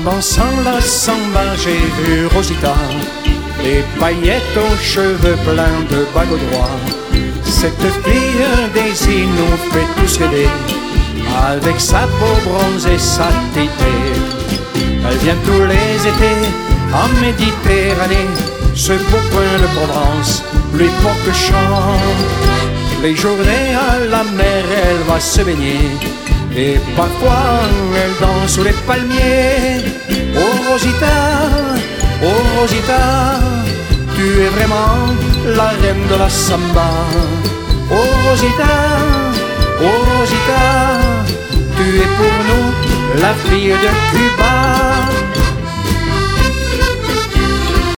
dansant la samba, j'ai vu Rosita, les paillettes aux cheveux pleins de bagues au doigt. Cette fille des îles nous fait tous rêver, avec sa peau bronzée, sa tité. Elle vient tous les étés en Méditerranée, ce beau coin de Provence lui porte chance. Les journées à la mer, elle va se baigner, et parfois elle danse sous les palmiers. Oh Rosita, oh Rosita, tu es vraiment la reine de la samba. Oh Rosita, oh Rosita, tu es pour nous la fille de Cuba.